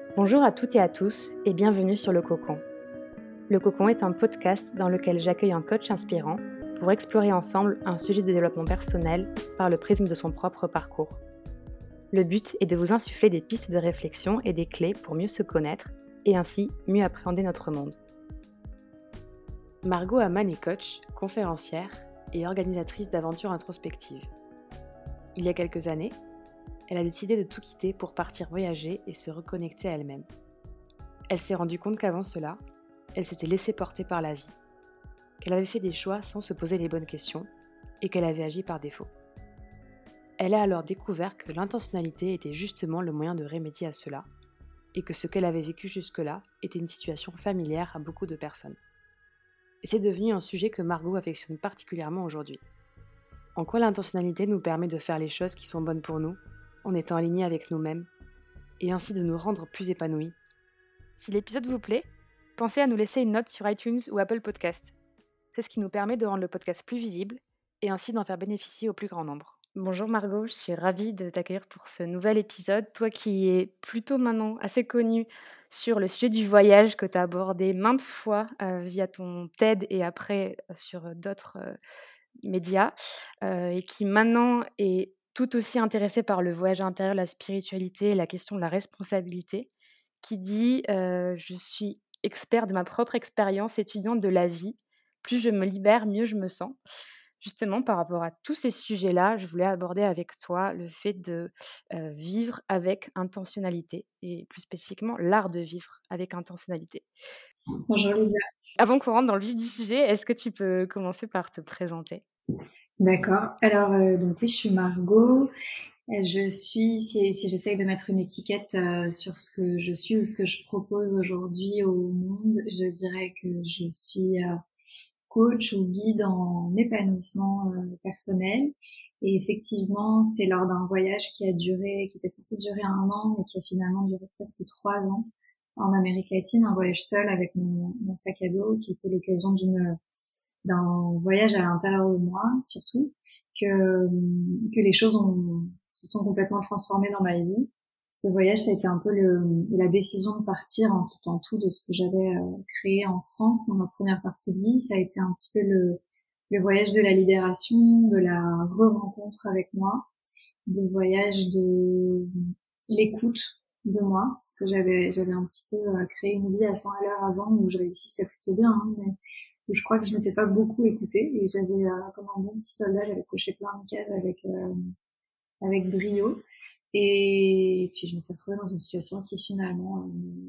Bonjour à toutes et à tous et bienvenue sur Le Cocon. Le Cocon est un podcast dans lequel j'accueille un coach inspirant pour explorer ensemble un sujet de développement personnel par le prisme de son propre parcours. Le but est de vous insuffler des pistes de réflexion et des clés pour mieux se connaître et ainsi mieux appréhender notre monde. Margot Hamann est coach, conférencière et organisatrice d'aventures introspectives. Il y a quelques années, elle a décidé de tout quitter pour partir voyager et se reconnecter à elle-même. Elle s'est rendue compte qu'avant cela, elle s'était laissée porter par la vie, qu'elle avait fait des choix sans se poser les bonnes questions et qu'elle avait agi par défaut. Elle a alors découvert que l'intentionnalité était justement le moyen de remédier à cela et que ce qu'elle avait vécu jusque-là était une situation familière à beaucoup de personnes. Et c'est devenu un sujet que Margot affectionne particulièrement aujourd'hui. En quoi l'intentionnalité nous permet de faire les choses qui sont bonnes pour nous, en étant alignés avec nous-mêmes, et ainsi de nous rendre plus épanouis. Si l'épisode vous plaît, pensez à nous laisser une note sur iTunes ou Apple Podcast. C'est ce qui nous permet de rendre le podcast plus visible et ainsi d'en faire bénéficier au plus grand nombre. Bonjour Margot, je suis ravie de t'accueillir pour ce nouvel épisode. Toi qui es plutôt maintenant assez connue sur le sujet du voyage que tu as abordé maintes fois via ton TED et après sur d'autres médias et qui maintenant est tout aussi intéressée par le voyage intérieur, la spiritualité et la question de la responsabilité, qui dit je suis expert de ma propre expérience étudiante de la vie. Plus je me libère, mieux je me sens. Justement, par rapport à tous ces sujets-là, je voulais aborder avec toi le fait de vivre avec intentionnalité et plus spécifiquement l'art de vivre avec intentionnalité. Bonjour Lydia. Avant qu'on rentre dans le vif du sujet, est-ce que tu peux commencer par te présenter ? D'accord. Alors, donc oui, je suis Margot. Je suis, si j'essaye de mettre une étiquette sur ce que je suis ou ce que je propose aujourd'hui au monde, je dirais que je suis coach ou guide en épanouissement personnel. Et effectivement, c'est lors d'un voyage qui était censé durer 1 an, mais qui a finalement duré presque 3 ans en Amérique latine, un voyage seul avec mon sac à dos, qui était l'occasion d'un voyage à l'intérieur de moi, surtout, que les choses se sont complètement transformées dans ma vie. Ce voyage, ça a été un peu la décision de partir en quittant tout de ce que j'avais créé en France dans ma première partie de vie. Ça a été un petit peu le voyage de la libération, de la re-rencontre avec moi, le voyage de l'écoute de moi, parce que j'avais un petit peu créé une vie à 100 à l'heure avant où je réussissais plutôt bien, hein, mais où je crois que je m'étais pas beaucoup écoutée et j'avais comme un bon petit soldat, j'avais coché plein de cases avec brio et puis je m'étais retrouvée dans une situation qui finalement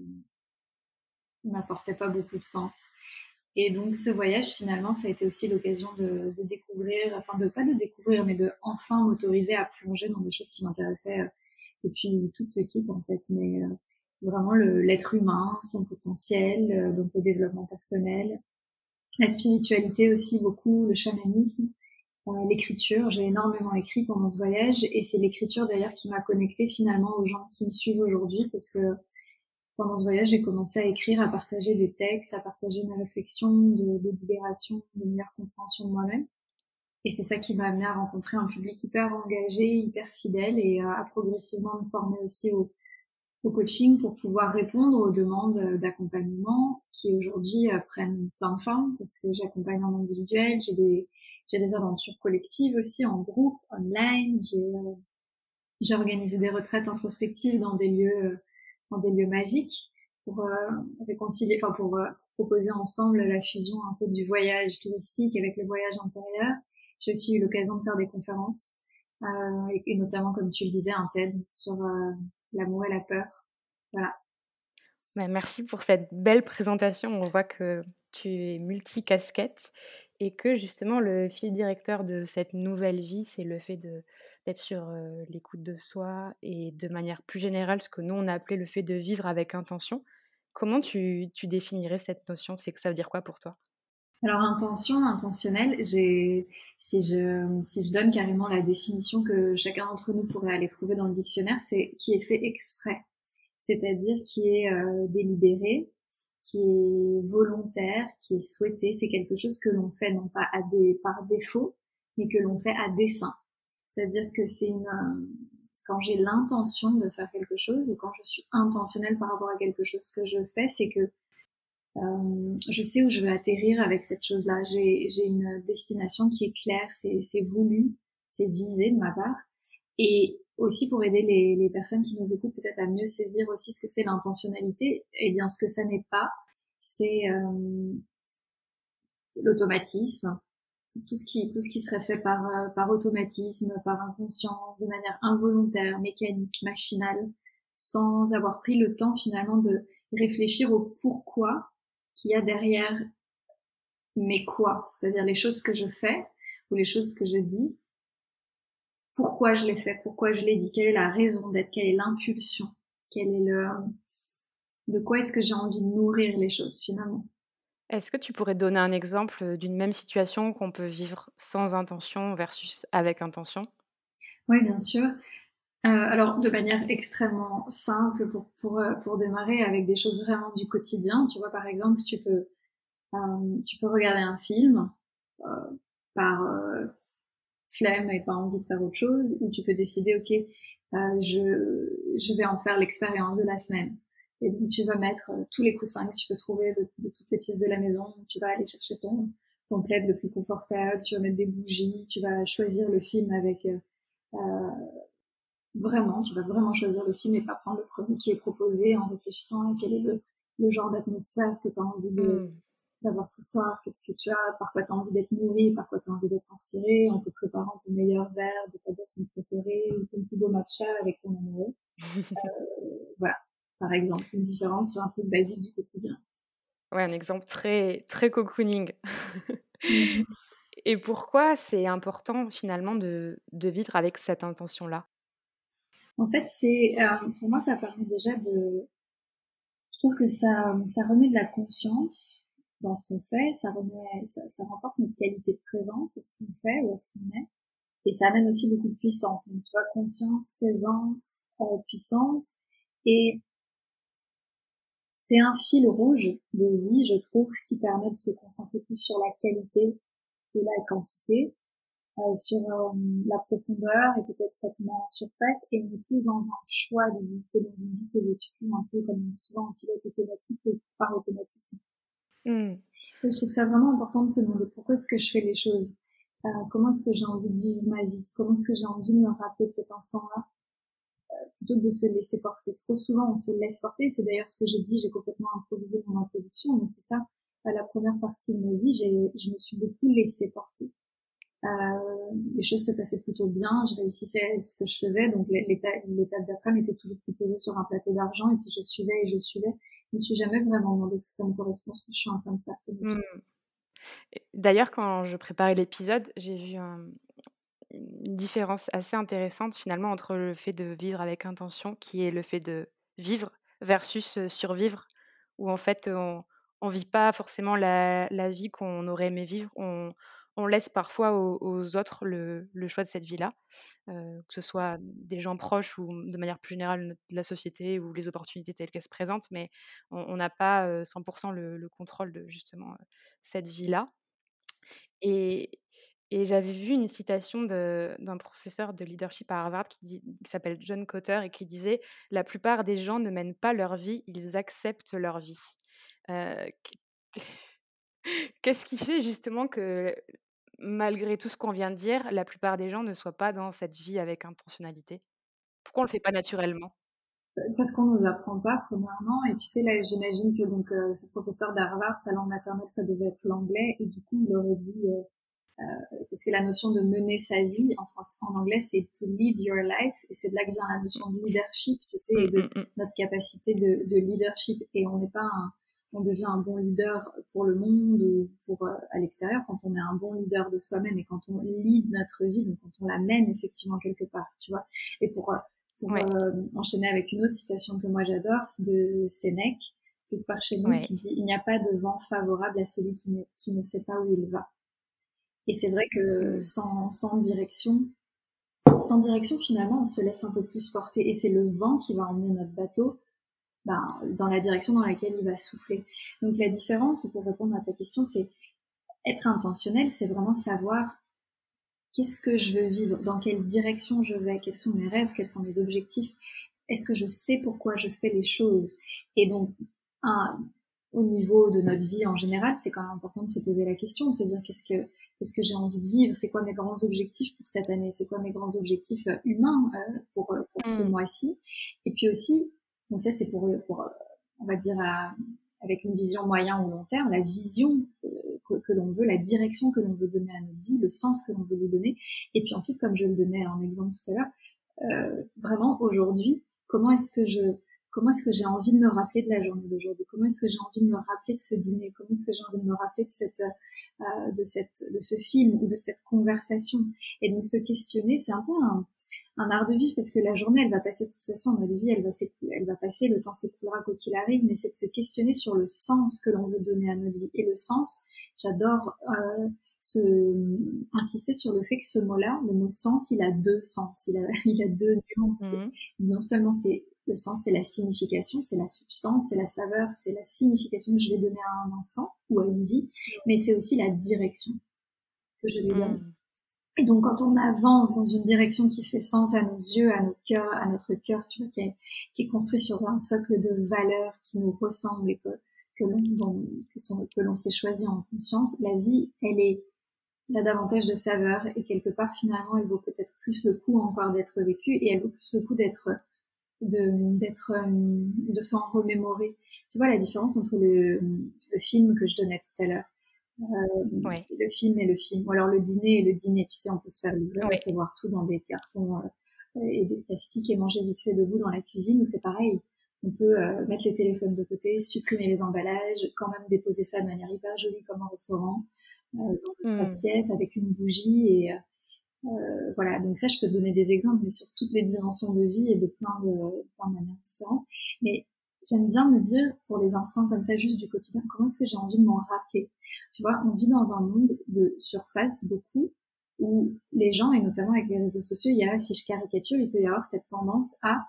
m'apportait pas beaucoup de sens. Et donc ce voyage finalement ça a été aussi l'occasion de découvrir, enfin de pas de découvrir mais de enfin m'autoriser à plonger dans des choses qui m'intéressaient depuis toute petite en fait, mais vraiment l'être humain, son potentiel, donc le développement personnel, la spiritualité aussi beaucoup, le chamanisme, l'écriture. J'ai énormément écrit pendant ce voyage et c'est l'écriture d'ailleurs qui m'a connectée finalement aux gens qui me suivent aujourd'hui parce que pendant ce voyage, j'ai commencé à écrire, à partager des textes, à partager mes réflexions de libération, de meilleure compréhension de moi-même. Et c'est ça qui m'a amené à rencontrer un public hyper engagé, hyper fidèle et à progressivement me former aussi au coaching pour pouvoir répondre aux demandes d'accompagnement qui aujourd'hui prennent plein de formes parce que j'accompagne en individuel, j'ai des aventures collectives aussi en groupe, online, j'ai organisé des retraites introspectives dans des lieux magiques pour réconcilier, enfin pour proposer ensemble la fusion un peu du voyage touristique avec le voyage intérieur. J'ai aussi eu l'occasion de faire des conférences et notamment, comme tu le disais, un TED sur l'amour et la peur. Voilà. Merci pour cette belle présentation. On voit que tu es multicasquette et que justement le fil directeur de cette nouvelle vie, c'est le fait d'être sur l'écoute de soi et de manière plus générale, ce que nous on a appelé le fait de vivre avec intention. Comment tu définirais cette notion? C'est que ça veut dire quoi pour toi? Alors intention, intentionnel, si je donne carrément la définition que chacun d'entre nous pourrait aller trouver dans le dictionnaire, c'est qui est fait exprès, c'est-à-dire qui est délibéré, qui est volontaire, qui est souhaité. C'est quelque chose que l'on fait non pas par défaut, mais que l'on fait à dessein. C'est-à-dire que quand j'ai l'intention de faire quelque chose ou quand je suis intentionnelle par rapport à quelque chose que je fais, c'est que je sais où je veux atterrir avec cette chose-là. J'ai une destination qui est claire, c'est voulu, c'est visé de ma part. Et aussi pour aider les personnes qui nous écoutent peut-être à mieux saisir aussi ce que c'est l'intentionnalité, eh bien ce que ça n'est pas, c'est l'automatisme, tout ce qui serait fait par automatisme, par inconscience, de manière involontaire, mécanique, machinale, sans avoir pris le temps finalement de réfléchir au pourquoi qu'il y a derrière mes quoi, c'est-à-dire les choses que je fais ou les choses que je dis, pourquoi je les fais, pourquoi je les dis, quelle est la raison d'être, quelle est l'impulsion, quel est de quoi est-ce que j'ai envie de nourrir les choses finalement. Est-ce que tu pourrais donner un exemple d'une même situation qu'on peut vivre sans intention versus avec intention? Oui, bien sûr. Alors, de manière extrêmement simple pour démarrer avec des choses vraiment du quotidien. Tu vois, par exemple, tu peux regarder un film euh, par flemme et pas envie de faire autre chose, ou tu peux décider, ok, je vais en faire l'expérience de la semaine. Et donc, tu vas mettre tous les coussins que tu peux trouver de toutes les pièces de la maison. Tu vas aller chercher ton plaid le plus confortable, tu vas mettre des bougies, tu vas choisir le film avec vraiment, tu vas vraiment choisir le film et pas prendre le premier qui est proposé en réfléchissant à quel est le genre d'atmosphère que tu as envie Mmh. d'avoir ce soir, qu'est-ce que tu as, par quoi tu as envie d'être nourri, par quoi tu as envie d'être inspiré, en te préparant ton meilleur verre de ta boisson préférée ou ton plus beau matcha avec ton amoureux. Voilà, par exemple, une différence sur un truc basique du quotidien. Ouais, un exemple très très cocooning. Mhm. Et pourquoi c'est important finalement de vivre avec cette intention-là? En fait, pour moi, ça permet déjà je trouve que ça remet de la conscience dans ce qu'on fait, ça renforce notre qualité de présence à ce qu'on fait ou à ce qu'on est, et ça amène aussi beaucoup de puissance. Donc, tu vois, conscience, présence, puissance, et c'est un fil rouge de vie, je trouve, qui permet de se concentrer plus sur la qualité que la quantité, sur la profondeur et peut-être être moins en surface, et on est plus dans un choix de vie que dans une vie qui est vécue un peu comme on dit souvent en pilote automatique ou par automatisme. Mmh. Et je trouve ça vraiment important de se demander pourquoi est-ce que je fais les choses, comment est-ce que j'ai envie de vivre ma vie, comment est-ce que j'ai envie de me rappeler de cet instant-là, plutôt que de se laisser porter. Trop souvent, on se laisse porter. C'est d'ailleurs ce que j'ai dit, j'ai complètement improvisé mon introduction, mais c'est ça. À la première partie de ma vie, je me suis beaucoup laissée porter. Les choses se passaient plutôt bien, je réussissais à ce que je faisais, donc l'étape d'après m'était toujours proposée sur un plateau d'argent, et puis je suivais et je suivais. Je me suis jamais vraiment demandé ce que ça me correspond, ce que je suis en train de faire. Mmh. Et d'ailleurs, quand je préparais l'épisode, j'ai vu une différence assez intéressante finalement entre le fait de vivre avec intention, qui est le fait de vivre versus, survivre, où en fait, on vit pas forcément la vie qu'on aurait aimé vivre. On laisse parfois aux autres le choix de cette vie-là, que ce soit des gens proches ou de manière plus générale la société ou les opportunités telles qu'elles se présentent, mais on n'a pas, 100 le contrôle de justement, cette vie-là. Et j'avais vu une citation d'un professeur de leadership à Harvard qui s'appelle John Kotter et qui disait: «La plupart des gens ne mènent pas leur vie, ils acceptent leur vie». Qu Qu'est-ce qui fait justement que, malgré tout ce qu'on vient de dire, la plupart des gens ne soient pas dans cette vie avec intentionnalité? Pourquoi on le fait pas naturellement? Parce qu'on nous apprend pas, premièrement, et tu sais, là, j'imagine que donc ce professeur d'Harvard, sa langue maternelle, ça devait être l'anglais, et du coup, il aurait dit, parce que la notion de mener sa vie, en anglais, c'est to lead your life, et c'est de là que vient la notion de leadership, tu sais, et Mmh, de mmh mh. notre capacité de leadership, et on devient un bon leader pour le monde ou pour à l'extérieur quand on est un bon leader de soi-même et quand on lead notre vie, donc quand on la mène effectivement quelque part, tu vois. Et pour Ouais, enchaîner avec une autre citation que moi j'adore, c'est de Sénèque, plus par chez nous, ouais. qui dit: il n'y a pas de vent favorable à celui qui ne sait pas où il va. Et c'est vrai que Mmh. sans direction, finalement, on se laisse un peu plus porter. Et c'est le vent qui va emmener notre bateau dans la direction dans laquelle il va souffler. Donc la différence, pour répondre à ta question, c'est être intentionnel, c'est vraiment savoir qu'est-ce que je veux vivre, dans quelle direction je vais, quels sont mes rêves, quels sont mes objectifs, est-ce que je sais pourquoi je fais les choses. Et donc, au niveau de notre vie en général, c'est quand même important de se poser la question, de se dire qu'est-ce que j'ai envie de vivre, c'est quoi mes grands objectifs pour cette année, c'est quoi mes grands objectifs humains pour ce mois-ci. Et puis aussi, donc ça c'est pour on va dire avec une vision moyen ou long terme, la vision que l'on veut, la direction que l'on veut donner à notre vie, le sens que l'on veut lui donner. Et puis ensuite, comme je le donnais en exemple tout à l'heure, vraiment aujourd'hui, comment est-ce que j'ai envie de me rappeler de la journée d'aujourd'hui? Comment est-ce que j'ai envie de me rappeler de ce dîner? Comment est-ce que j'ai envie de me rappeler de ce film ou de cette conversation? Et donc se questionner, c'est un peu un art de vivre, parce que la journée, elle va passer de toute façon, notre vie, elle va passer, le temps s'écoulera quoi qu'il arrive, mais c'est de se questionner sur le sens que l'on veut donner à notre vie. Et le sens, j'adore insister sur le fait que ce mot-là, le mot sens, il a deux sens, il a deux nuances. Non seulement c'est le sens, c'est la signification, c'est la substance, c'est la saveur, c'est la signification que je vais donner à un instant ou à une vie, mais c'est aussi la direction que je vais donner. Et donc, quand on avance dans une direction qui fait sens à nos yeux, à notre cœur, tu vois, qui est construit sur un socle de valeurs qui nous ressemblent et que l'on s'est choisi en conscience, la vie, elle a davantage de saveur, et quelque part, finalement, elle vaut peut-être plus le coup encore d'être vécue, et elle vaut plus le coup de s'en remémorer. Tu vois la différence entre le film que je donnais tout à l'heure, le film et le film, ou alors le dîner et le dîner. Tu sais, on peut se faire livrer, recevoir tout dans des cartons et des plastiques et manger vite fait debout dans la cuisine, où c'est pareil. On peut mettre les téléphones de côté, supprimer les emballages, quand même déposer ça de manière hyper jolie comme en restaurant, dans notre assiette avec une bougie, et voilà. Donc ça, je peux te donner des exemples, mais sur toutes les dimensions de vie et de plein de manières différentes. Mais j'aime bien me dire, pour les instants comme ça, juste du quotidien, comment est-ce que j'ai envie de m'en rappeler? Tu vois, on vit dans un monde de surface beaucoup, où les gens, et notamment avec les réseaux sociaux, si je caricature, il peut y avoir cette tendance à,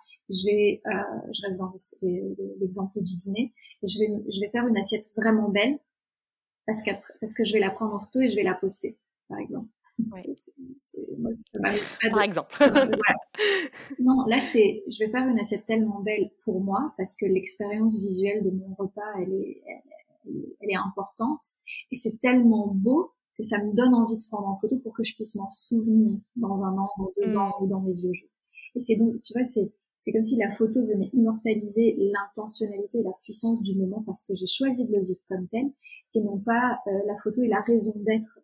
je reste dans l'exemple du dîner, et je vais faire une assiette vraiment belle, parce que je vais la prendre en photo et je vais la poster, par exemple. Moi, ça m'amuse pas par exemple. voilà. Non, là, je vais faire une assiette tellement belle pour moi, parce que l'expérience visuelle de mon repas, elle est importante, et c'est tellement beau que ça me donne envie de prendre en photo pour que je puisse m'en souvenir dans un an, dans 2 ans, ou dans mes vieux jours. Et c'est donc, tu vois, c'est comme si la photo venait immortaliser l'intentionnalité et la puissance du moment, parce que j'ai choisi de le vivre comme tel, et non pas la photo est la raison d'être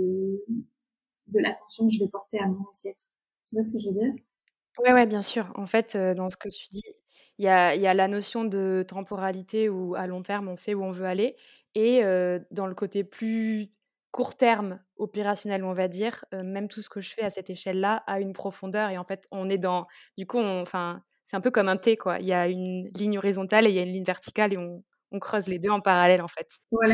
de l'attention que je vais porter à mon assiette. Tu vois ce que je veux dire? Ouais, bien sûr. En fait, dans ce que tu dis, il y a la notion de temporalité où, à long terme, on sait où on veut aller, et dans le côté plus court terme, opérationnel, on va dire, même tout ce que je fais à cette échelle-là a une profondeur, et en fait, on est dans du coup, enfin, c'est un peu comme un T, quoi. Il y a une ligne horizontale et il y a une ligne verticale, et on creuse les 2 en parallèle, en fait. Voilà.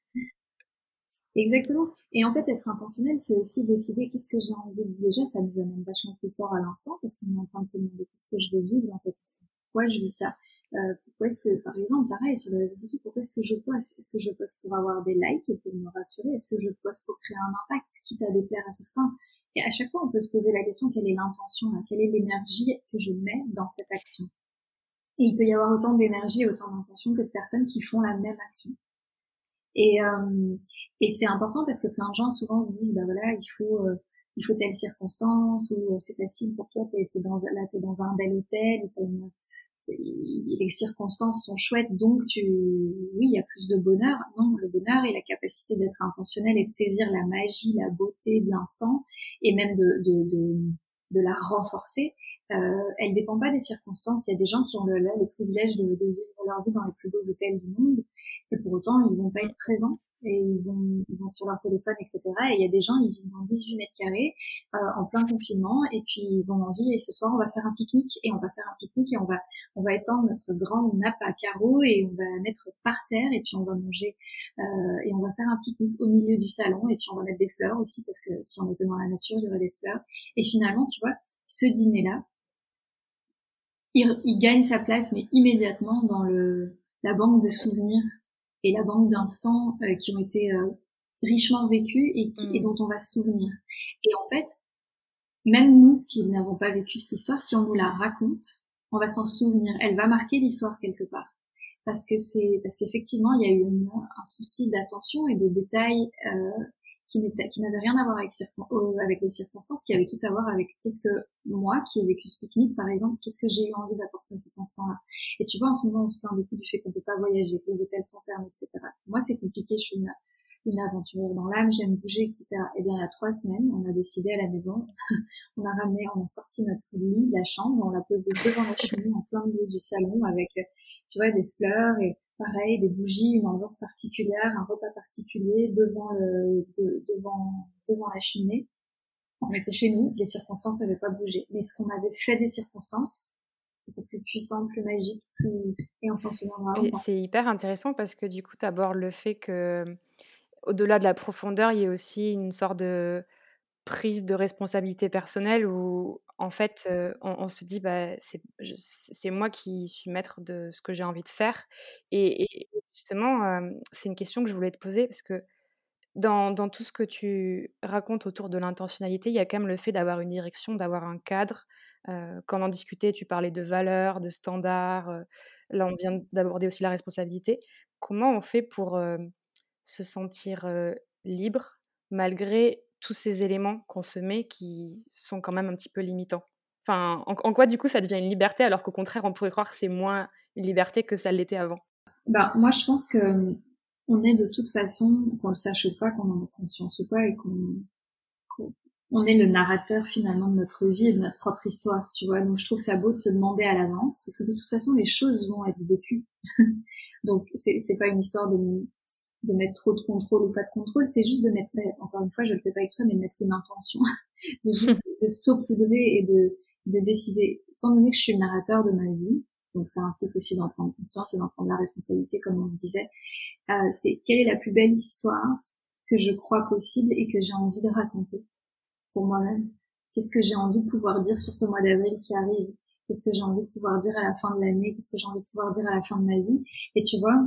Exactement. Et en fait, être intentionnel, c'est aussi décider qu'est-ce que j'ai envie de... Déjà, ça nous amène vachement plus fort à l'instant, parce qu'on est en train de se demander qu'est-ce que je veux vivre dans cet instant. Pourquoi je vis ça? Pourquoi est-ce que, par exemple, pareil, sur les réseaux sociaux, pourquoi est-ce que je poste? Est-ce que je poste pour avoir des likes et pour me rassurer? Est-ce que je poste pour créer un impact, quitte à déplaire à certains? Et à chaque fois, on peut se poser la question, quelle est l'intention, là? Quelle est l'énergie que je mets dans cette action? Et il peut y avoir autant d'énergie et autant d'intention que de personnes qui font la même action. Et c'est important, parce que plein de gens souvent se disent, bah voilà, il faut telle circonstance, ou c'est facile pour toi, t'es dans un bel hôtel, ou les circonstances sont chouettes, donc oui, il y a plus de bonheur. Non, le bonheur est la capacité d'être intentionnel et de saisir la magie, la beauté de l'instant, et même de la renforcer. Elle dépend pas des circonstances. Il y a des gens qui ont le privilège de vivre leur vie dans les plus beaux hôtels du monde, et pour autant, ils vont pas être présents, et ils vont être sur leur téléphone, etc. Et il y a des gens, ils vivent dans 18 mètres carrés, en plein confinement, et puis ils ont envie, et ce soir, on va faire un pique-nique, et on va étendre notre grande nappe à carreaux, et on va mettre par terre, et puis on va manger, et on va faire un pique-nique au milieu du salon, et puis on va mettre des fleurs aussi, parce que si on était dans la nature, il y aurait des fleurs. Et finalement, tu vois, ce dîner-là, il gagne sa place, mais immédiatement, dans la banque de souvenirs et la banque d'instants qui ont été richement vécue et Mmh. dont on va se souvenir. Et en fait, même nous qui n'avons pas vécu cette histoire, si on nous la raconte, on va s'en souvenir. Elle va marquer l'histoire quelque part. Parce qu'effectivement, il y a eu un souci d'attention et de détails qui n'avait rien à voir avec les circonstances, qui avait tout à voir avec qu'est-ce que moi, qui ai vécu ce pique-nique par exemple, qu'est-ce que j'ai eu envie d'apporter à cet instant-là. Et tu vois, en ce moment, on se plaint beaucoup du fait qu'on peut pas voyager, que les hôtels sont fermés, etc. Moi, c'est compliqué, je suis une aventurière dans l'âme, j'aime bouger, etc. Et bien, il y a 3 semaines, on a décidé à la maison, on a sorti notre lit de la chambre, on l'a posé devant la cheminée en plein milieu du salon avec, tu vois, des fleurs et pareil, des bougies, une ambiance particulière, un repas particulier devant la cheminée. On était chez nous, les circonstances n'avaient pas bougé. Mais ce qu'on avait fait des circonstances était plus puissant, plus magique, et on s'en souviendra Et longtemps. c'est hyper intéressant parce que du coup, tu abordes le fait que, au-delà de la profondeur, il y a aussi une sorte de prise de responsabilité personnelle où en fait, on se dit: «Bah, c'est moi qui suis maître de ce que j'ai envie de faire» et justement, c'est une question que je voulais te poser parce que dans tout ce que tu racontes autour de l'intentionnalité, il y a quand même le fait d'avoir une direction, d'avoir un cadre. Quand on en discutait, tu parlais de valeurs, de standards, là, on vient d'aborder aussi la responsabilité. Comment on fait pour, se sentir, libre malgré tous ces éléments qu'on se met qui sont quand même un petit peu limitants? Enfin, en quoi du coup ça devient une liberté alors qu'au contraire on pourrait croire que c'est moins une liberté que ça l'était avant? Ben, moi, je pense que on est de toute façon, qu'on le sache ou pas, qu'on en ait conscience ou pas, on est le narrateur finalement de notre vie et de notre propre histoire, tu vois. Donc je trouve ça beau de se demander à l'avance, parce que de toute façon les choses vont être vécues. Donc c'est pas une histoire de mettre trop de contrôle ou pas de contrôle, c'est juste de mettre, encore une fois, je le fais pas exprès, mais de mettre une intention, de juste de saupoudrer et de décider. Étant donné que je suis le narrateur de ma vie, donc ça implique aussi d'en prendre conscience et d'en prendre la responsabilité, comme on se disait. C'est quelle est la plus belle histoire que je crois possible et que j'ai envie de raconter pour moi-même. Qu'est-ce que j'ai envie de pouvoir dire sur ce mois d'avril qui arrive? Qu'est-ce que j'ai envie de pouvoir dire à la fin de l'année? Qu'est-ce que j'ai envie de pouvoir dire à la fin de ma vie? Et tu vois,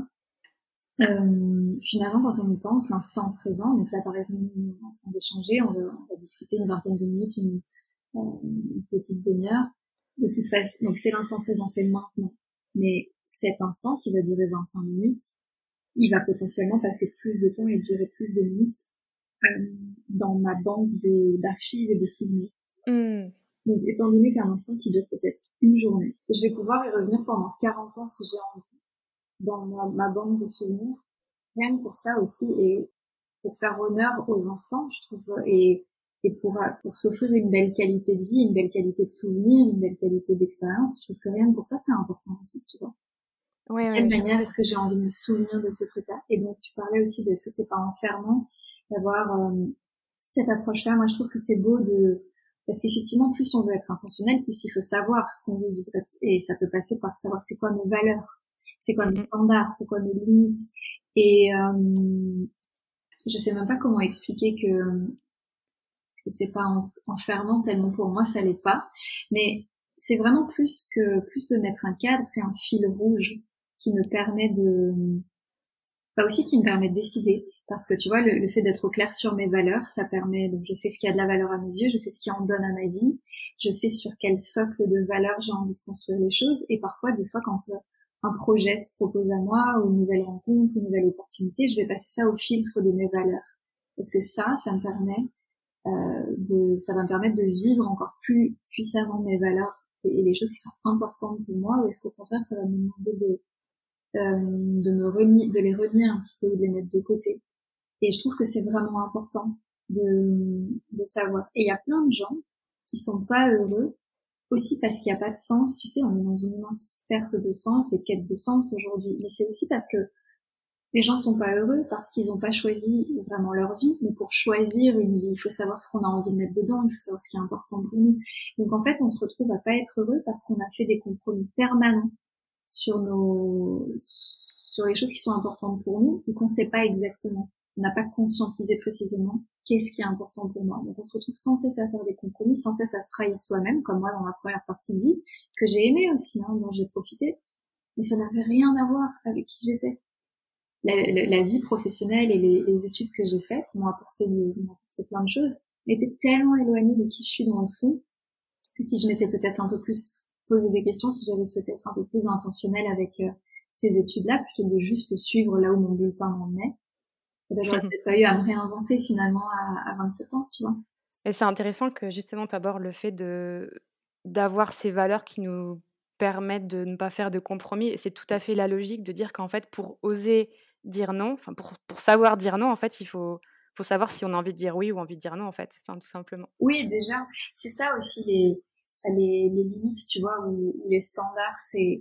finalement, quand on y pense, l'instant présent, donc là, par exemple, on est en train d'échanger, on va discuter une vingtaine de minutes, une petite demi-heure. De toute façon, donc c'est l'instant présent, c'est le maintenant. Mais cet instant qui va durer 25 minutes, il va potentiellement passer plus de temps et durer plus de minutes dans ma banque d'archives et de souvenirs. Mmh. Donc, étant donné qu'un instant qui dure peut-être une journée, je vais pouvoir y revenir pendant 40 ans si j'ai envie, dans ma banque de souvenirs. Rien que pour ça aussi, et pour faire honneur aux instants, je trouve, et pour s'offrir une belle qualité de vie, une belle qualité de souvenir, une belle qualité d'expérience, je trouve que rien que pour ça, c'est important aussi, tu vois. De Ouais, quelle ouais, je manière vois. est-ce que j'ai envie de me souvenir de ce truc-là? Et donc, tu parlais aussi de est-ce que c'est pas enfermant d'avoir cette approche-là. Moi, je trouve que c'est beau parce qu'effectivement, plus on veut être intentionnel, plus il faut savoir ce qu'on veut vivre. Et ça peut passer par savoir c'est quoi mes valeurs, c'est quoi Mmh mes mh. standards, c'est quoi mes limites. Et je sais même pas comment expliquer que c'est pas enfermant tellement pour moi ça l'est pas. Mais c'est vraiment plus de mettre un cadre, c'est un fil rouge qui me permet aussi qui me permet de décider. Parce que tu vois, le fait d'être au clair sur mes valeurs, ça permet, donc je sais ce qui a de la valeur à mes yeux, je sais ce qui en donne à ma vie, je sais sur quel socle de valeurs j'ai envie de construire les choses, et parfois, des fois, quand un projet se propose à moi, ou une nouvelle rencontre, une nouvelle opportunité, je vais passer ça au filtre de mes valeurs. Parce que ça me permet, ça va me permettre de vivre encore plus puissamment mes valeurs et les choses qui sont importantes pour moi, ou est-ce qu'au contraire, ça va me demander de les renier un petit peu, de les mettre de côté. Et je trouve que c'est vraiment important de savoir. Et il y a plein de gens qui sont pas heureux aussi parce qu'il n'y a pas de sens. Tu sais, on est dans une immense perte de sens et quête de sens aujourd'hui. Mais c'est aussi parce que les gens sont pas heureux parce qu'ils n'ont pas choisi vraiment leur vie. Mais pour choisir une vie, il faut savoir ce qu'on a envie de mettre dedans, il faut savoir ce qui est important pour nous. Donc en fait, on se retrouve à pas être heureux parce qu'on a fait des compromis permanents sur les choses qui sont importantes pour nous et qu'on ne sait pas exactement. On n'a pas conscientisé précisément qu'est-ce qui est important pour moi. Donc on se retrouve sans cesse à faire des compromis, sans cesse à se trahir soi-même, comme moi dans ma première partie de vie, que j'ai aimé aussi, dont j'ai profité, mais ça n'avait rien à voir avec qui j'étais. la vie professionnelle et les études que j'ai faites m'ont apporté plein de choses, mais étaient tellement éloignées de qui je suis dans le fond que si je m'étais peut-être un peu plus posé des questions, si j'avais souhaité être un peu plus intentionnelle avec ces études-là, plutôt que de juste suivre là où mon bulletin m'emmenait, eh ben, j'aurais peut-être pas eu à me réinventer finalement à 27 ans, tu vois. Et c'est intéressant que justement tu abordes le fait d'avoir ces valeurs qui nous permettent de ne pas faire de compromis et c'est tout à fait la logique de dire qu'en fait pour oser dire non, enfin pour savoir dire non en fait il faut savoir si on a envie de dire oui ou envie de dire non en fait, enfin tout simplement. Oui, déjà, c'est ça aussi les limites, tu vois, ou les standards. C'est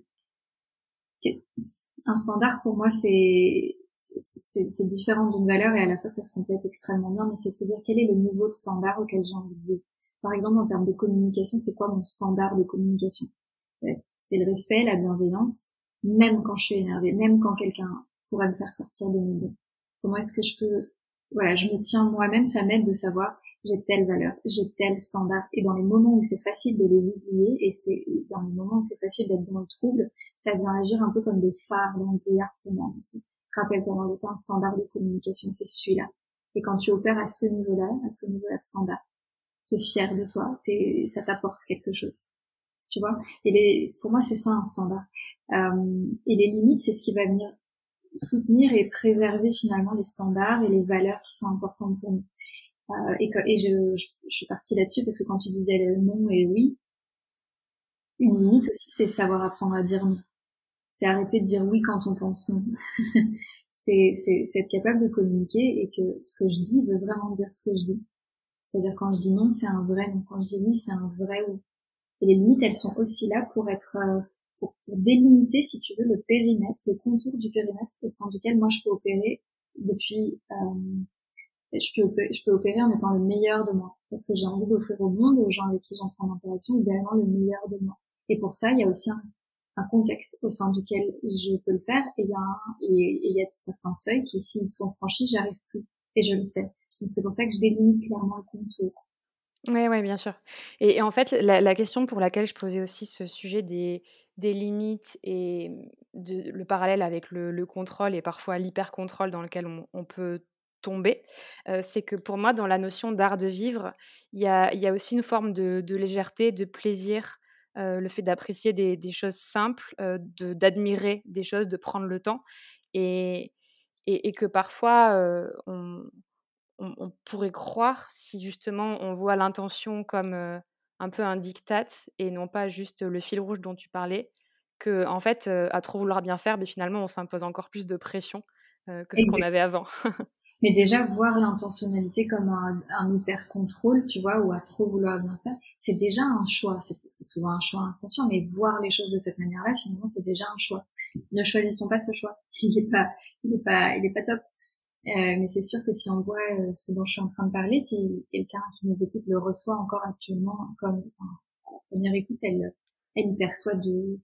un standard pour moi, c'est différent d'une valeur et à la fois ça se complète extrêmement bien, mais c'est se dire quel est le niveau de standard auquel j'ai envie de vivre. Par exemple, en termes de communication, c'est quoi mon standard de communication? C'est le respect, la bienveillance, même quand je suis énervée, même quand quelqu'un pourrait me faire sortir de mes gonds. Comment est-ce que je peux, voilà, je me tiens moi-même, ça m'aide de savoir j'ai telle valeur, j'ai tel standard. Et dans les moments où c'est facile de les oublier, et c'est dans les moments où c'est facile d'être dans le trouble, ça vient agir un peu comme des phares dans le brouillard pour moi aussi. Rappelle-toi, dans le temps, un standard de communication, c'est celui-là. Et quand tu opères à ce niveau-là de standard, tu es fier de toi, ça t'apporte quelque chose. Tu vois? Pour moi, c'est ça un standard. Et les limites, c'est ce qui va venir soutenir et préserver finalement les standards et les valeurs qui sont importantes pour nous. Et je suis partie là-dessus parce que quand tu disais non et oui, une limite aussi, c'est savoir apprendre à dire non. C'est arrêter de dire oui quand on pense non. c'est être capable de communiquer et que ce que je dis veut vraiment dire ce que je dis. C'est-à-dire quand je dis non, c'est un vrai non. Quand je dis oui, c'est un vrai oui. Et les limites, elles sont aussi là pour être, pour délimiter, si tu veux, le périmètre, le contour du périmètre au sein duquel moi je peux opérer depuis, je peux opérer en étant le meilleur de moi. Parce que j'ai envie d'offrir au monde et aux gens avec qui j'entre en interaction, idéalement le meilleur de moi. Et pour ça, il y a aussi un contexte au sein duquel je peux le faire et il y a certains seuils qui, s'ils sont franchis, j'arrive plus. Et je le sais. Donc c'est pour ça que je délimite clairement le contour. Ouais, ouais, bien sûr. Et en fait, la question pour laquelle je posais aussi ce sujet des limites et de le parallèle avec le contrôle et parfois l'hyper-contrôle dans lequel on peut tomber, c'est que pour moi, dans la notion d'art de vivre, il y a aussi une forme de légèreté, de plaisir, le fait d'apprécier des choses simples, d'admirer des choses, de prendre le temps et et que parfois, on pourrait croire si justement on voit l'intention comme, un peu un diktat et non pas juste le fil rouge dont tu parlais, qu'en fait, à trop vouloir bien faire, beh, finalement on s'impose encore plus de pression, que ce qu'on avait Exactement. avant. Mais déjà, voir l'intentionnalité comme un hyper-contrôle, tu vois, ou à trop vouloir bien faire, c'est déjà un choix. C'est souvent un choix inconscient, mais voir les choses de cette manière-là, finalement, c'est déjà un choix. Ne choisissons pas ce choix. Il est pas top. Mais c'est sûr que si on voit ce dont je suis en train de parler, si quelqu'un qui nous écoute le reçoit encore actuellement comme, enfin, à la première écoute, elle y perçoit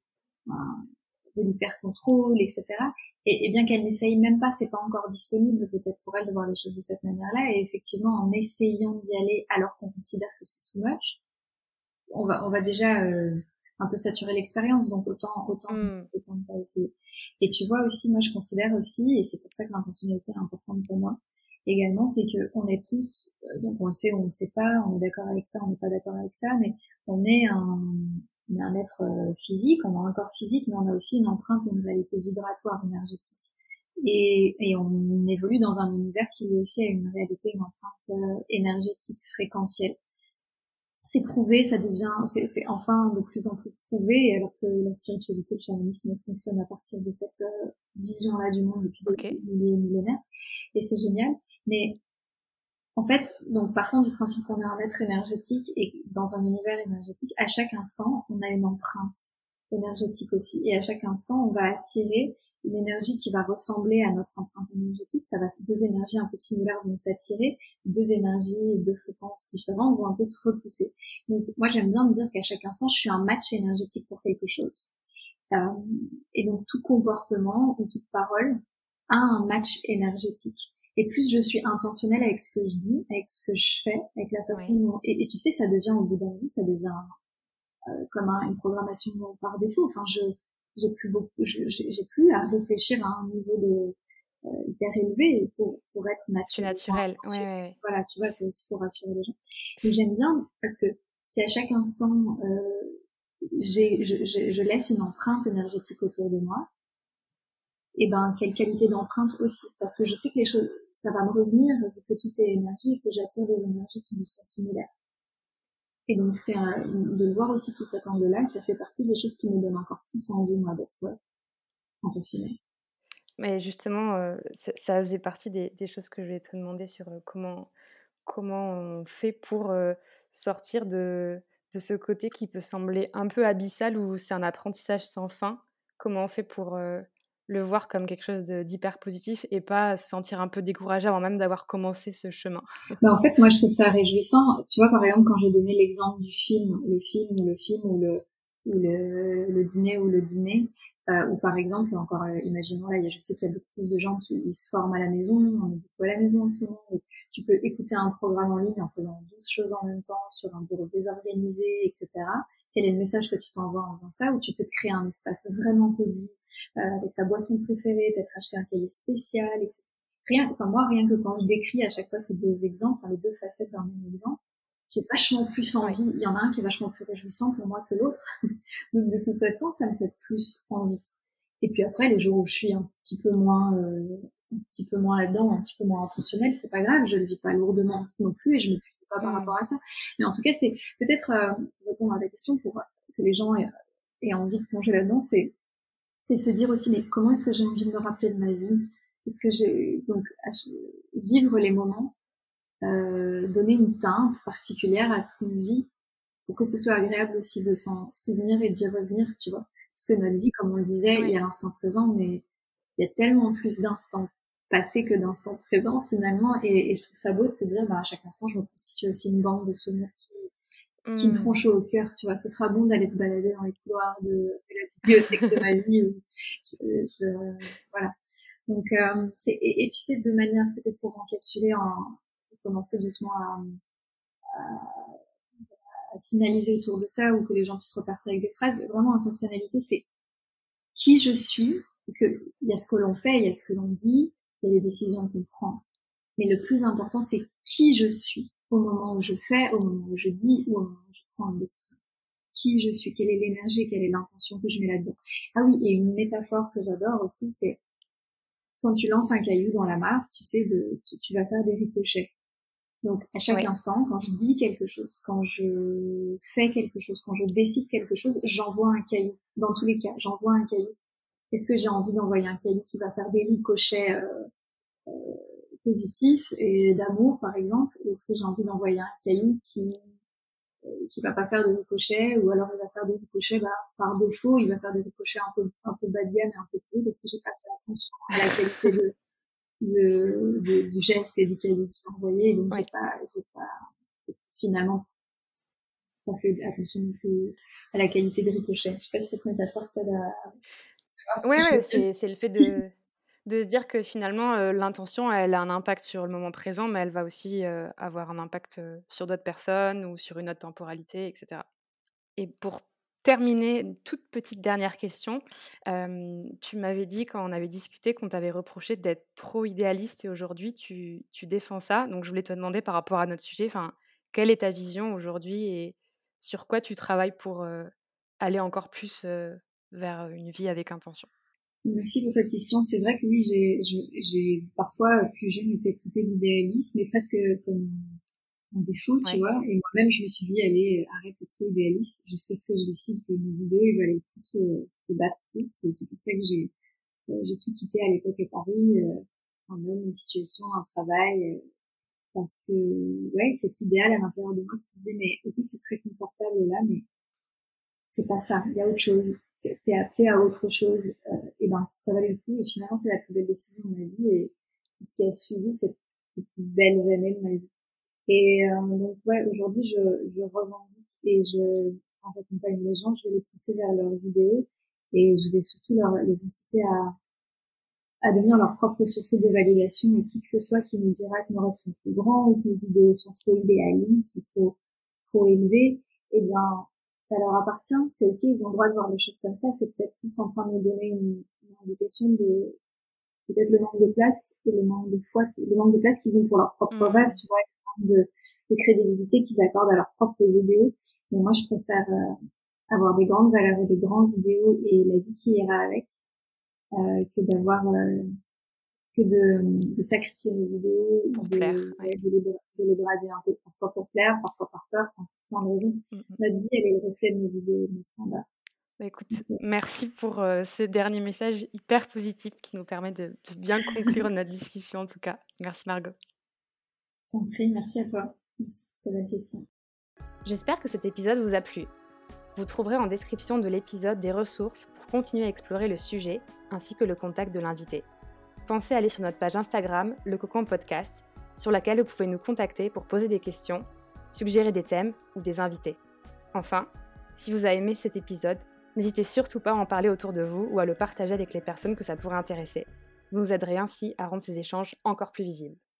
de l'hyper-contrôle, etc. Et bien qu'elle n'essaye même pas, c'est pas encore disponible peut-être pour elle de voir les choses de cette manière-là. Et effectivement, en essayant d'y aller alors qu'on considère que c'est too much, on va déjà un peu saturer l'expérience. Donc Mmh. autant ne pas essayer. Et tu vois aussi, moi je considère aussi, et c'est pour ça que l'intentionnalité est importante pour moi également, c'est que on est tous, donc on le sait ou on le sait pas, on est d'accord avec ça, on n'est pas d'accord avec ça, mais on est on est un être physique, on a un corps physique, mais on a aussi une empreinte et une réalité vibratoire énergétique. Et on évolue dans un univers qui lui aussi a une réalité, une empreinte énergétique, fréquentielle. C'est prouvé, ça devient, c'est enfin de plus en plus prouvé, alors que la spiritualité, le chamanisme fonctionne à partir de cette vision-là du monde depuis des OK. milliers et millénaires, et c'est génial. Mais en fait, donc partant du principe qu'on est un être énergétique et dans un univers énergétique, à chaque instant, on a une empreinte énergétique aussi. Et à chaque instant, on va attirer une énergie qui va ressembler à notre empreinte énergétique. Deux énergies un peu similaires vont s'attirer, deux énergies, deux fréquences différentes vont un peu se repousser. Donc moi, j'aime bien me dire qu'à chaque instant, je suis un match énergétique pour quelque chose. Euh, et donc tout comportement ou toute parole a un match énergétique. Et plus je suis intentionnelle avec ce que je dis, avec ce que je fais, avec la façon Oui. dont... Et tu sais, ça devient au bout d'un moment, ça devient comme une programmation par défaut. Enfin, j'ai plus à réfléchir à un niveau hyper élevé pour être C'est naturellement naturel. Ouais, intentionné. ouais, ouais. Voilà, tu vois, c'est aussi pour rassurer les gens. Mais j'aime bien parce que si à chaque instant je laisse une empreinte énergétique autour de moi, et ben quelle qualité d'empreinte aussi, parce que je sais que les choses, ça va me revenir vu que tout est énergie et que j'attire des énergies qui me sont similaires. Et donc c'est de le voir aussi sous cet angle-là, ça fait partie des choses qui me donnent encore plus envie moi d'être intentionnelle. Mais justement, ça faisait partie des choses que je voulais te demander sur, comment on fait pour, sortir de ce côté qui peut sembler un peu abyssal, où c'est un apprentissage sans fin? Comment on fait pour, le voir comme quelque chose d'hyper positif et pas se sentir un peu découragé avant même d'avoir commencé ce chemin? Bah, en fait, moi, je trouve ça réjouissant. Tu vois, par exemple, quand j'ai donné l'exemple du film, le dîner ou le dîner, ou par exemple, encore, imaginons là, je sais qu'il y a beaucoup plus de gens qui ils se forment à la maison, on est beaucoup à la maison en ce moment, et tu peux écouter un programme en ligne en faisant 12 choses en même temps sur un bureau désorganisé, etc. Quel est le message que tu t'envoies en faisant ça? Ou tu peux te créer un espace vraiment cosy, avec ta boisson préférée, peut-être acheter un cahier spécial, etc. Rien que quand je décris à chaque fois ces deux exemples, enfin, les deux facettes d'un même exemple, j'ai vachement plus Ouais. envie. Il y en a un qui est vachement plus réjouissant pour moi que l'autre. Donc, de toute façon, ça me fait plus envie. Et puis après, les jours où je suis un petit peu moins là-dedans, un petit peu moins intentionnelle, c'est pas grave, je le vis pas lourdement non plus et je me pue pas par Mmh. rapport à ça. Mais en tout cas, c'est peut-être, pour répondre à ta question, pour que les gens aient envie de plonger là-dedans, c'est se dire aussi, mais comment est-ce que j'ai envie de me rappeler de ma vie? Est-ce que j'ai donc vivre les moments, donner une teinte particulière à ce qu'on vit pour que ce soit agréable aussi de s'en souvenir et d'y revenir, tu vois? Parce que notre vie, comme on le disait, il y Ouais. a l'instant présent, mais il y a tellement plus d'instants passés que d'instants présents finalement, et je trouve ça beau de se dire, bah, à chaque instant, je me constitue aussi une bande de souvenirs qui me Mmh. font chaud au cœur, tu vois. Ce sera bon d'aller se balader dans les couloirs de la bibliothèque de ma vie. Voilà. Donc, et tu sais, de manière peut-être pour encapsuler, pour commencer doucement à finaliser autour de ça, ou que les gens puissent repartir avec des phrases, vraiment intentionnalité, c'est qui je suis, parce que il y a ce que l'on fait, il y a ce que l'on dit, il y a les décisions qu'on prend. Mais le plus important, c'est qui je suis au moment où je fais, au moment où je dis, ou au moment où je prends une décision. Qui je suis, quelle est l'énergie, quelle est l'intention que je mets là-dedans. Ah oui, et une métaphore que j'adore aussi, c'est quand tu lances un caillou dans la mare, tu sais, tu vas faire des ricochets. Donc, à chaque Ouais. instant, quand je dis quelque chose, quand je fais quelque chose, quand je décide quelque chose, j'envoie un caillou. Dans tous les cas, j'envoie un caillou. Est-ce que j'ai envie d'envoyer un caillou qui va faire des ricochets positifs et d'amour, par exemple? Ou est-ce que j'ai envie d'envoyer un caillou qui va pas faire de ricochet, ou alors il va faire des ricochets, bah, par défaut, il va faire des ricochets un peu bas de gamme et un peu pourris parce que j'ai pas fait attention à la qualité du geste et du cahier que j'ai envoyé, et donc Ouais. j'ai finalement pas fait attention non plus à la qualité de ricochet. Je sais pas si cette métaphore t'aide à savoir ce que Ouais, je ouais, veux dire. c'est le fait de se dire que finalement, l'intention, elle a un impact sur le moment présent, mais elle va aussi, avoir un impact, sur d'autres personnes ou sur une autre temporalité et cetera. Et pour terminer, une toute petite dernière question, tu m'avais dit quand on avait discuté qu'on t'avait reproché d'être trop idéaliste et aujourd'hui tu défends ça. Donc je voulais te demander par rapport à notre sujet, enfin, quelle est ta vision aujourd'hui et sur quoi tu travailles pour, aller encore plus, vers une vie avec intention? Merci pour cette question. C'est vrai que oui, j'ai parfois, plus jeune, été traitée d'idéaliste, mais presque comme un défaut, tu Ouais. vois. Et moi-même, je me suis dit, allez, arrête d'être trop idéaliste, jusqu'à ce que je décide que mes idéaux, ils veulent toutes se battre pour. C'est aussi pour ça que j'ai tout quitté à l'époque à Paris, un homme, une situation, un travail, parce que, ouais, cet idéal à l'intérieur de moi qui disait, mais ok, c'est très confortable là, mais c'est pas ça, il y a autre chose, t'es appelé à autre chose, et ben, ça valait le coup, et finalement, c'est la plus belle décision de ma vie, et tout ce qui a suivi, c'est les plus belles années de ma vie. Et donc, ouais, aujourd'hui, je revendique et quand j'accompagne les gens, je vais les pousser vers leurs idéaux, et je vais surtout les inciter à devenir leur propre source de validation, et qui que ce soit qui nous dira que nos rêves sont trop grands ou que nos idéaux sont trop idéalistes ou trop élevés, eh bien, ça leur appartient, c'est ok, ils ont le droit de voir les choses comme ça, c'est peut-être plus en train de nous donner une indication peut-être le manque de place et le manque de place qu'ils ont pour leurs propres rêves, tu vois, le manque de crédibilité qu'ils accordent à leurs propres idéaux. Mais moi, je préfère avoir des grandes valeurs et des grands idéaux et la vie qui ira avec, que d'avoir que de sacrifier mes idéaux, pour plaire. Ouais. de les brader un peu, parfois pour plaire, parfois par peur, pour plein de raisons. Notre vie, elle est le reflet de nos idéaux, de nos standards. Bah, écoute, merci pour ce dernier message hyper positif qui nous permet de bien conclure notre discussion en tout cas. Merci Margot. Je t'en prie, merci à toi. Merci pour cette belle question. J'espère que cet épisode vous a plu. Vous trouverez en description de l'épisode des ressources pour continuer à explorer le sujet ainsi que le contact de l'invité. Pensez à aller sur notre page Instagram, le Cocon Podcast, sur laquelle vous pouvez nous contacter pour poser des questions, suggérer des thèmes ou des invités. Enfin, si vous avez aimé cet épisode, n'hésitez surtout pas à en parler autour de vous ou à le partager avec les personnes que ça pourrait intéresser. Vous nous aiderez ainsi à rendre ces échanges encore plus visibles.